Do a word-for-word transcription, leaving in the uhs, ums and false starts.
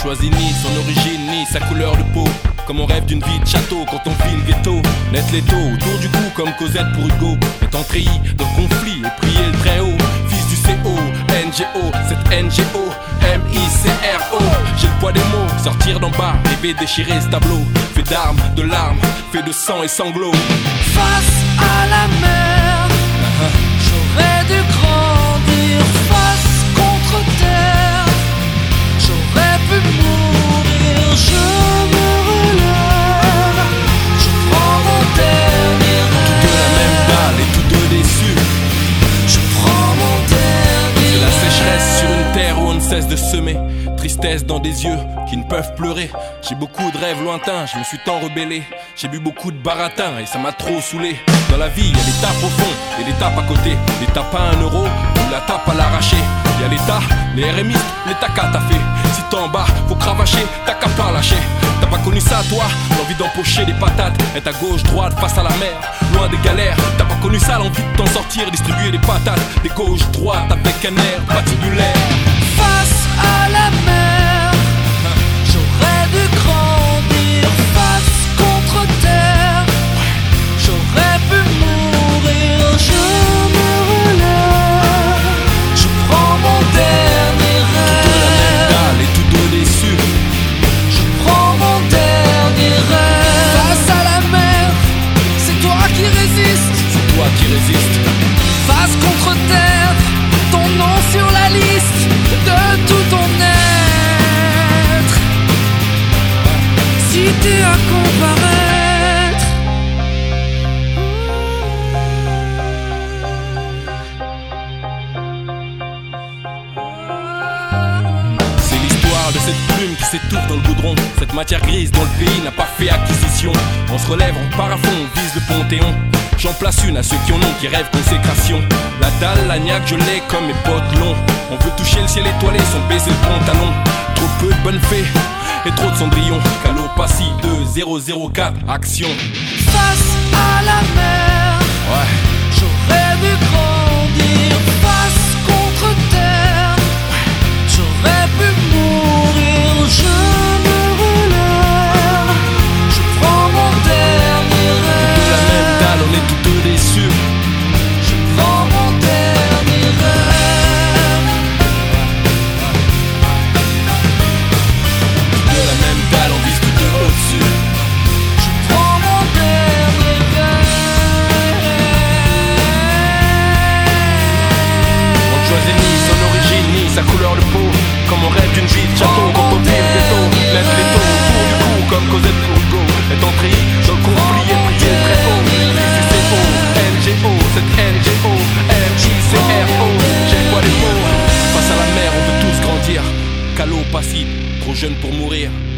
choisit ni son origine ni sa couleur de peau. Comme on rêve d'une vie de château quand on vit le ghetto. Net l'étau autour du cou comme Cosette pour Hugo. Étant treillis dans le conflit et prier le très haut. Fils du C O, N G O, cette N G O, M I C R O. J'ai le poids des mots, sortir d'en bas, rêver déchirer ce tableau. Fait d'armes, de larmes, fait de sang et sanglots. Face à la mer, j'aurais dû grandir. Face contre terre, j'aurais pu mourir. Je me relève, je prends mon dernier rêve. Tous deux la même dalle et tous deux déçus. Je prends mon dernier C'est la rêve. sécheresse sur une terre où on ne cesse de semer. Tristesse dans des yeux qui ne peuvent pleurer. J'ai beaucoup de rêves lointains, je me suis tant rebellé. J'ai bu beaucoup de baratin et ça m'a trop saoulé. Dans la vie, y a des tapes au fond et des tapes à côté. Les tapes à un euro ou la tape à l'arraché. Y a l'État, les R M I, les tacas t'as fait. Si t'es en bas, faut cravacher, t'as qu'à pas lâcher. T'as pas connu ça toi, l'envie d'empocher des patates. Être à gauche, droite, face à la mer, loin des galères. T'as pas connu ça, l'envie de t'en sortir, distribuer des patates. Des gauches, droites avec un air patibulaire. Face à la mer, j'aurais dû grandir. Face contre terre, j'aurais pu mourir. Je me relève, je prends mon dernier Tous deux la même rêve. dalle et tous deux déçus. Je prends mon dernier rêve. Face à la mer, c'est toi qui résistes. C'est toi qui résistes. Face contre terre, ton nom sur la liste de tout ton être. Si t'es à comparaître, C'est l'histoire de cette plume qui s'étouffe dans le goudron. Cette matière grise dont le pays n'a pas fait acquisition. On se relève, on part à fond, on vise le Panthéon. J'en place une à ceux qui en ont, qui rêvent consécration. La dalle, la niaque, je l'ai comme mes potes longs. On veut toucher le ciel étoilé sans baiser le pantalon. Trop peu de bonnes fées et trop de cendrillons. Calopassie deux zéro zéro quatre, action. face à la mer, Ouais. j'aurais dû grandir. Face contre terre, j'aurais pu mourir. Je me relève, je prends mon dernier Tous la même rêve. dalle, on est tous deux déçus. Je prends mon dernier rêve. Tous deux la même dalle, on vise tous deux au-dessus. Je prends mon dernier rêve. On ne choisit ni son origine ni sa couleur de peau. Comme on rêve d'une vie de château quand on vit le ghetto. Laisse l'étau autour du cou comme Cosette pour Hugo. Est entré dans le conflit et prier très haut. Fils du C O, N G O, cette N G O, M I C R O. J'ai quoi les mots. Face à la mer on veut tous grandir. Calopassie, trop jeune pour mourir.